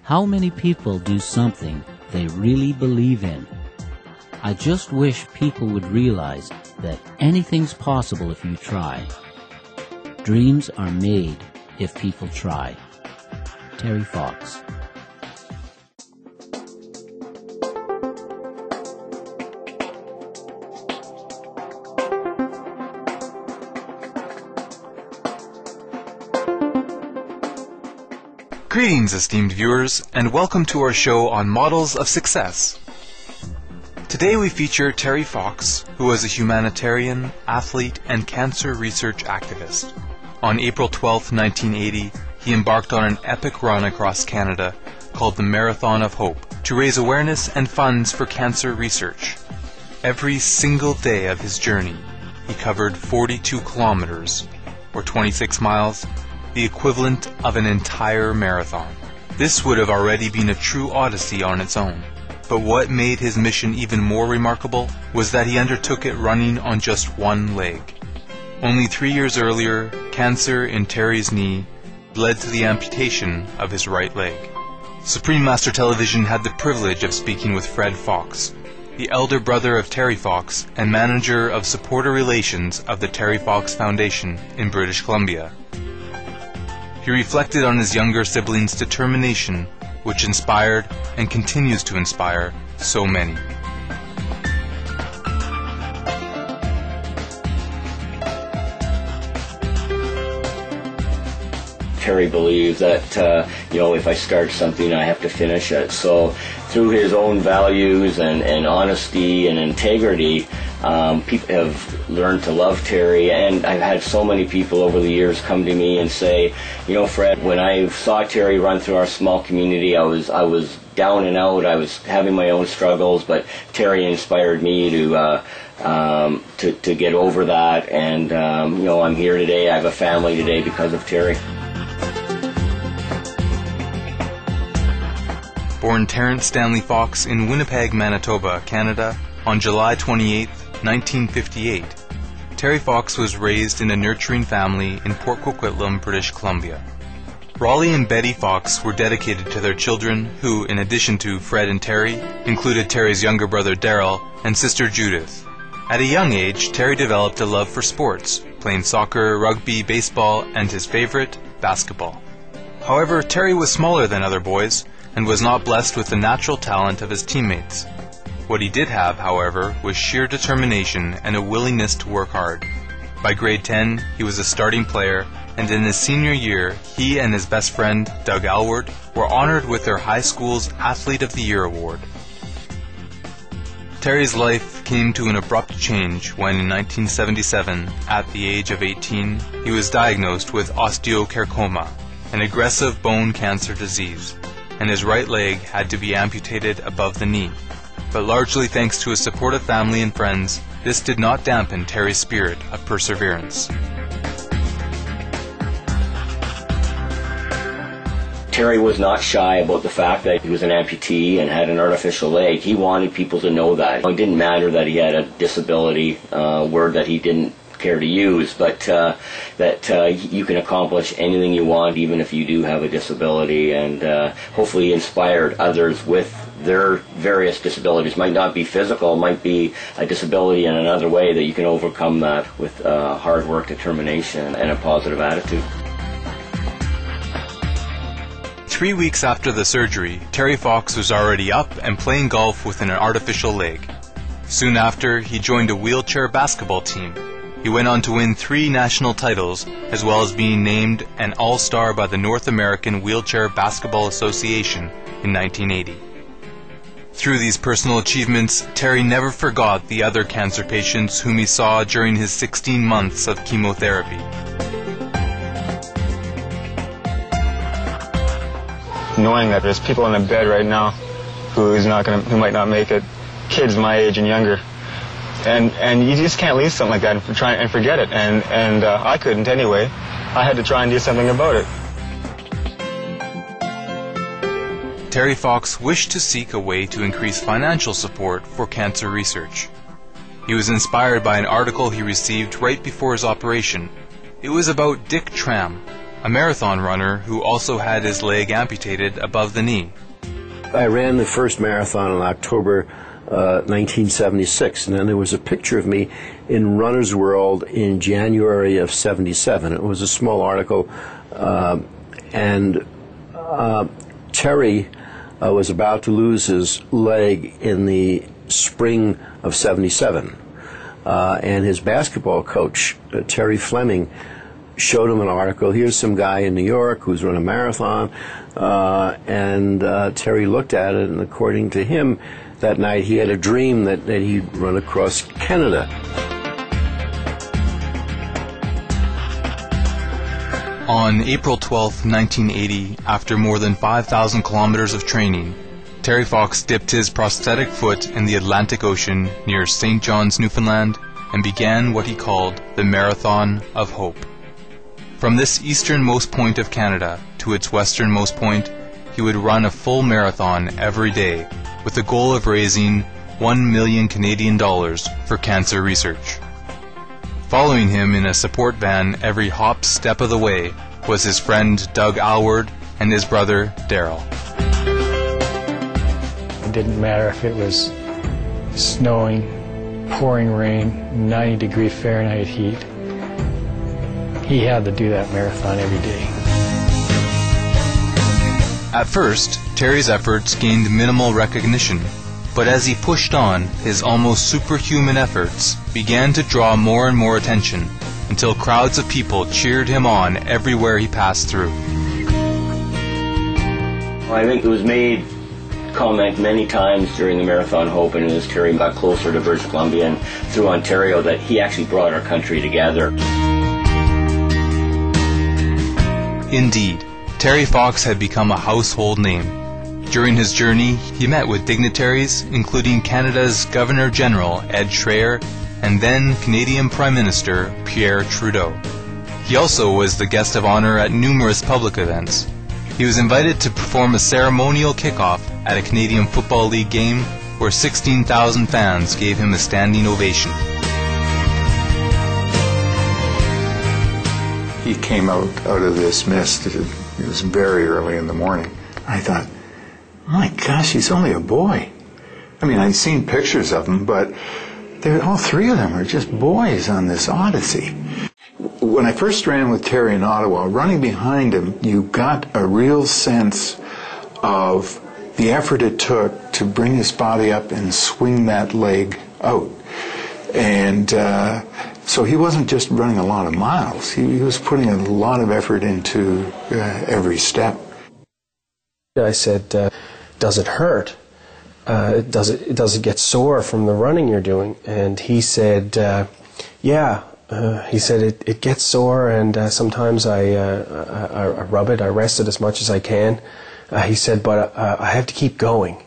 How many people do something they really believe in? I just wish people would realize that anything's possible if you try. Dreams are made if people try. Terry Fox. Greetings, esteemed viewers, and welcome to our show on Models of Success. Today we feature Terry Fox, who was a humanitarian, athlete, and cancer research activist. On April 12, 1980, he embarked on an epic run across Canada called the Marathon of Hope to raise awareness and funds for cancer research. Every single day of his journey, he covered 42 kilometers, or 26 miles, the equivalent of an entire marathon. This would have already been a true odyssey on its own. But what made his mission even more remarkable was that he undertook it running on just one leg. Only 3 years earlier, cancer in Terry's knee led to the amputation of his right leg. Supreme Master Television had the privilege of speaking with Fred Fox, the elder brother of Terry Fox and manager of supporter relations of the Terry Fox Foundation in British Columbia. He reflected on his younger sibling's determination, which inspired and continues to inspire so many. Terry believes that, if I start something, I have to finish it. So through his own values and honesty and integrity, people have learned to love Terry. And I've had so many people over the years come to me and say, Fred, when I saw Terry run through our small community, I was down and out. I was having my own struggles, but Terry inspired me to get over that. And, I'm here today. I have a family today because of Terry. Born Terrence Stanley Fox in Winnipeg, Manitoba, Canada, on July 28, 1958, Terry Fox was raised in a nurturing family in Port Coquitlam, British Columbia. Raleigh and Betty Fox were dedicated to their children, who, in addition to Fred and Terry, included Terry's younger brother Daryl and sister Judith. At a young age, Terry developed a love for sports, playing soccer, rugby, baseball, and his favorite, basketball. However, Terry was smaller than other boys, and was not blessed with the natural talent of his teammates. What he did have, however, was sheer determination and a willingness to work hard. By grade 10, he was a starting player, and in his senior year, he and his best friend, Doug Alward, were honored with their high school's Athlete of the Year award. Terry's life came to an abrupt change when in 1977, at the age of 18, he was diagnosed with osteosarcoma, an aggressive bone cancer disease, and his right leg had to be amputated above the knee. But largely thanks to his supportive family and friends, this did not dampen Terry's spirit of perseverance. Terry was not shy about the fact that he was an amputee and had an artificial leg. He wanted people to know that. It didn't matter that he had a disability, word that he didn't care to use, but that you can accomplish anything you want even if you do have a disability, and hopefully inspired others with their various disabilities. Might not be physical, might be a disability in another way, that you can overcome that with hard work, determination, and a positive attitude. 3 weeks after the surgery, Terry Fox was already up and playing golf with an artificial leg. Soon after, he joined a wheelchair basketball team. He went on to win 3 national titles, as well as being named an All-Star by the North American Wheelchair Basketball Association in 1980. Through these personal achievements, Terry never forgot the other cancer patients whom he saw during his 16 months of chemotherapy. Knowing that there's people in a bed right now who might not make it, kids my age and younger. And you just can't leave something like that and forget it. And I couldn't anyway. I had to try and do something about it. Terry Fox wished to seek a way to increase financial support for cancer research. He was inspired by an article he received right before his operation. It was about Dick Tram, a marathon runner who also had his leg amputated above the knee. I ran the first marathon in October 1976, and then there was a picture of me in Runner's World in January of 77. It was a small article, and Terry was about to lose his leg in the spring of 77, and his basketball coach, Terry Fleming, showed him an article. Here's some guy in New York who's run a marathon, and Terry looked at it, and according to him, that night he had a dream that he'd run across Canada. On April 12, 1980, after more than 5,000 kilometers of training, Terry Fox dipped his prosthetic foot in the Atlantic Ocean near St. John's, Newfoundland, and began what he called the Marathon of Hope. From this easternmost point of Canada to its westernmost point, he would run a full marathon every day with the goal of raising $1 million Canadian for cancer research. Following him in a support van every hop step of the way was his friend Doug Alward and his brother Daryl. It didn't matter if it was snowing, pouring rain, 90-degree Fahrenheit heat. He had to do that marathon every day. At first, Terry's efforts gained minimal recognition, but as he pushed on, his almost superhuman efforts began to draw more and more attention until crowds of people cheered him on everywhere he passed through. I think it was made comment many times during the Marathon Hope, and as Terry got closer to British Columbia and through Ontario, that he actually brought our country together. Indeed, Terry Fox had become a household name. During his journey, he met with dignitaries, including Canada's Governor-General Ed Schreyer and then Canadian Prime Minister Pierre Trudeau. He also was the guest of honor at numerous public events. He was invited to perform a ceremonial kickoff at a Canadian Football League game where 16,000 fans gave him a standing ovation. He came out of this mist. It was very early in the morning. I thought, my gosh, he's only a boy. I mean, I'd seen pictures of him, but all three of them are just boys on this odyssey. When I first ran with Terry in Ottawa, running behind him, you got a real sense of the effort it took to bring his body up and swing that leg out. And so he wasn't just running a lot of miles. He was putting a lot of effort into every step. I said, does it hurt? Does it get sore from the running you're doing? And he said, yeah. He said it gets sore, and sometimes I rub it. I rest it as much as I can. He said, but I have to keep going.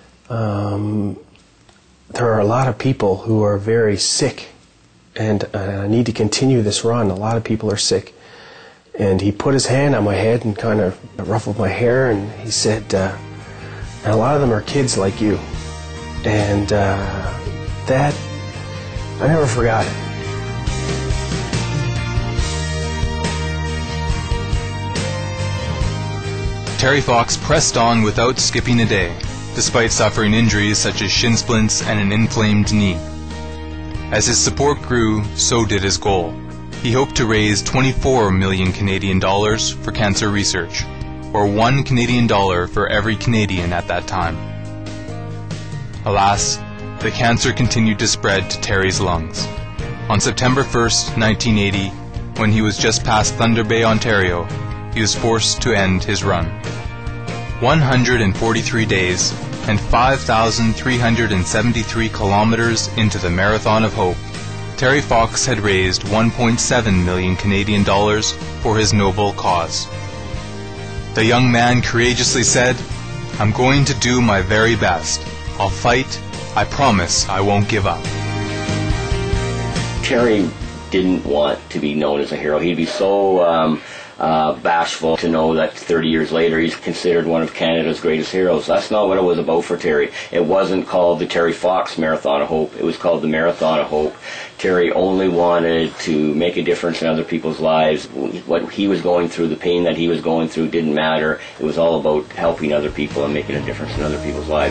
There are a lot of people who are very sick, and I need to continue this run. A lot of people are sick. And he put his hand on my head and kind of ruffled my hair, and he said, and a lot of them are kids like you. And that, I never forgot it. Terry Fox pressed on without skipping a day, despite suffering injuries such as shin splints and an inflamed knee. As his support grew, so did his goal. He hoped to raise 24 million Canadian dollars for cancer research, or $1 Canadian for every Canadian at that time. Alas, the cancer continued to spread to Terry's lungs. On September 1st, 1980, when he was just past Thunder Bay, Ontario, he was forced to end his run. 143 days and 5,373 kilometers into the Marathon of Hope, Terry Fox had raised 1.7 million Canadian dollars for his noble cause. The young man courageously said, "I'm going to do my very best. I'll fight. I promise I won't give up." Terry didn't want to be known as a hero. He'd be so bashful to know that 30 years later he's considered one of Canada's greatest heroes. That's not what it was about for Terry. It wasn't called the Terry Fox Marathon of Hope. It was called the Marathon of Hope. Terry only wanted to make a difference in other people's lives. What he was going through, the pain that he was going through, didn't matter. It was all about helping other people and making a difference in other people's lives.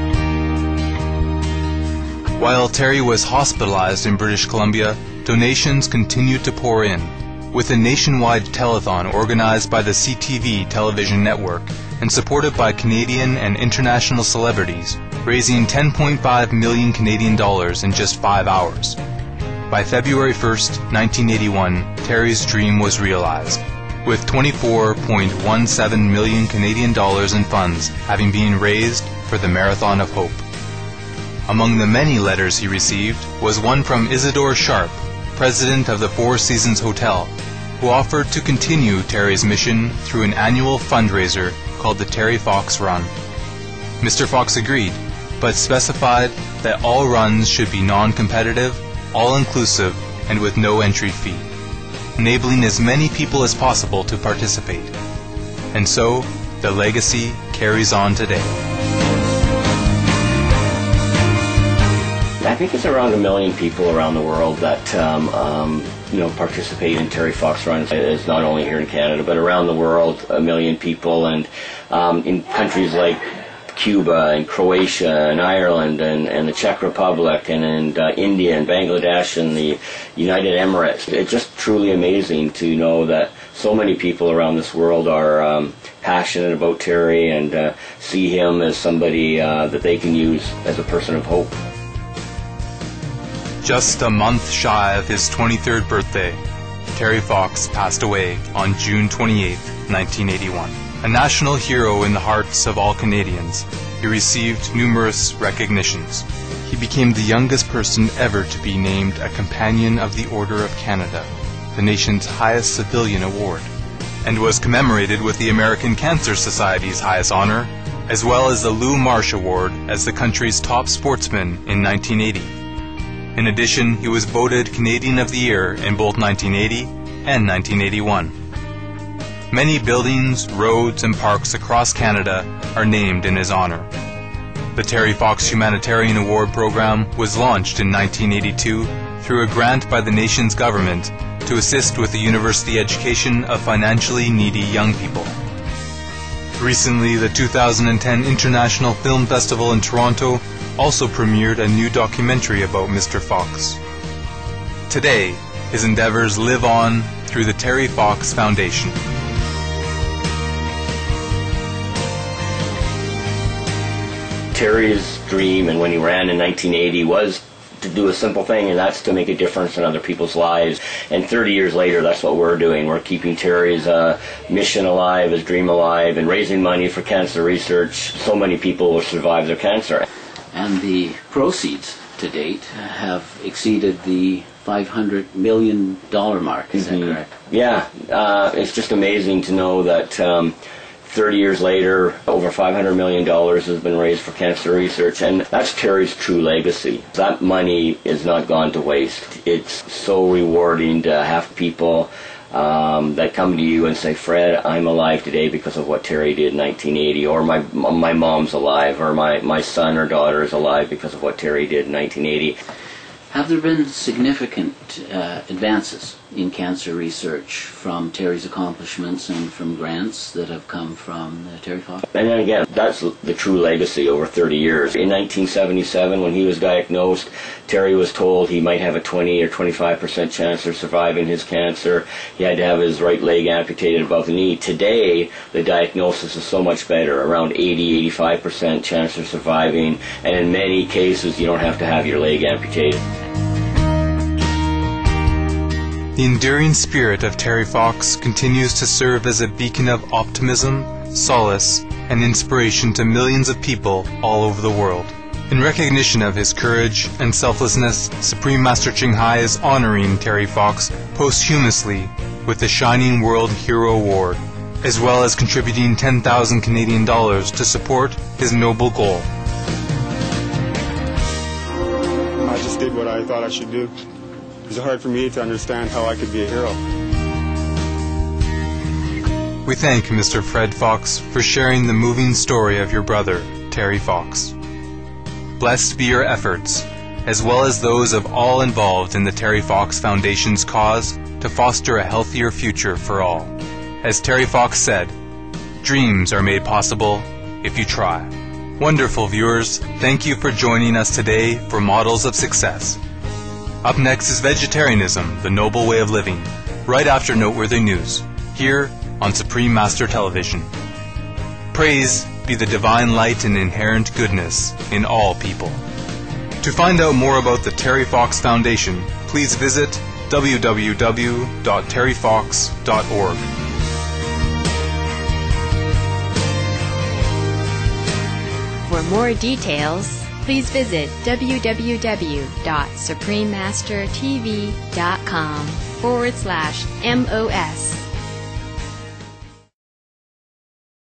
While Terry was hospitalized in British Columbia, donations continued to pour in, with a nationwide telethon organized by the CTV television network and supported by Canadian and international celebrities, raising 10.5 million Canadian dollars in just 5 hours. By February 1st, 1981, Terry's dream was realized, with 24.17 million Canadian dollars in funds having been raised for the Marathon of Hope. Among the many letters he received was one from Isidore Sharp, president of the Four Seasons Hotel, who offered to continue Terry's mission through an annual fundraiser called the Terry Fox Run. Mr. Fox agreed, but specified that all runs should be non-competitive, all-inclusive, and with no entry fee, enabling as many people as possible to participate. And so, the legacy carries on today. I think it's around 1 million people around the world that participate in Terry Fox Run. It's not only here in Canada, but around the world, 1 million people, and in countries like Cuba and Croatia and Ireland and the Czech Republic and India and Bangladesh and the United Emirates. It's just truly amazing to know that so many people around this world are passionate about Terry and see him as somebody that they can use as a person of hope. Just a month shy of his 23rd birthday, Terry Fox passed away on June 28, 1981. A national hero in the hearts of all Canadians, he received numerous recognitions. He became the youngest person ever to be named a Companion of the Order of Canada, the nation's highest civilian award, and was commemorated with the American Cancer Society's highest honor, as well as the Lou Marsh Award as the country's top sportsman in 1980. In addition, he was voted Canadian of the Year in both 1980 and 1981. Many buildings, roads, and parks across Canada are named in his honor. The Terry Fox Humanitarian Award Program was launched in 1982 through a grant by the nation's government to assist with the university education of financially needy young people. Recently, the 2010 International Film Festival in Toronto also premiered a new documentary about Mr. Fox. Today, his endeavors live on through the Terry Fox Foundation. Terry's dream, and when he ran in 1980, was to do a simple thing, and that's to make a difference in other people's lives. And 30 years later, that's what we're doing. We're keeping Terry's mission alive, his dream alive, and raising money for cancer research. So many people will survive their cancer. And the proceeds to date have exceeded the $500 million mark, is that correct? Yeah, it's just amazing to know that 30 years later, over $500 million has been raised for cancer research, and that's Terry's true legacy. That money is not gone to waste. It's so rewarding to have people that come to you and say, Fred, I'm alive today because of what Terry did in 1980, or my mom's alive, or my son or daughter is alive because of what Terry did in 1980. Have there been significant advances in cancer research from Terry's accomplishments and from grants that have come from Terry Fox? And then again, that's the true legacy over 30 years. In 1977, when he was diagnosed, Terry was told he might have a 20 or 25% chance of surviving his cancer. He had to have his right leg amputated above the knee. Today, the diagnosis is so much better, around 80-85% chance of surviving, and in many cases, you don't have to have your leg amputated. The enduring spirit of Terry Fox continues to serve as a beacon of optimism, solace, and inspiration to millions of people all over the world. In recognition of his courage and selflessness, Supreme Master Ching Hai is honoring Terry Fox posthumously with the Shining World Hero Award, as well as contributing 10,000 Canadian dollars to support his noble goal. I just did what I thought I should do. It was hard for me to understand how I could be a hero. We thank Mr. Fred Fox for sharing the moving story of your brother, Terry Fox. Blessed be your efforts, as well as those of all involved in the Terry Fox Foundation's cause to foster a healthier future for all. As Terry Fox said, dreams are made possible if you try. Wonderful viewers, thank you for joining us today for Models of Success. Up next is Vegetarianism, the Noble Way of Living, right after Noteworthy News, here on Supreme Master Television. Praise be the divine light and inherent goodness in all people. To find out more about the Terry Fox Foundation, please visit www.terryfox.org. For more details, please visit www.suprememastertv.com/MOS